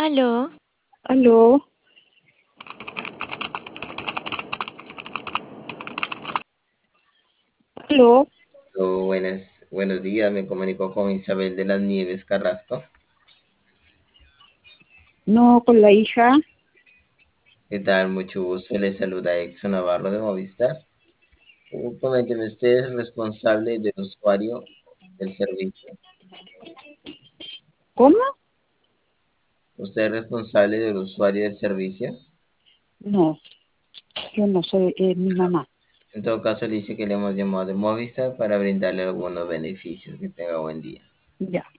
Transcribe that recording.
Aló, Aló, aló, Buenos días, me comunico con Isabel de las Nieves Carrasco. no con la hija, ¿Qué tal? Mucho gusto, le saluda Exo Navarro de Movistar. Coménteme, ¿usted es responsable del usuario del servicio? ¿cómo? ¿Usted es responsable del usuario del servicio? No, yo no soy mi mamá. En todo caso, le dice que le hemos llamado de Movistar para brindarle algunos beneficios. Que tenga buen día. Ya.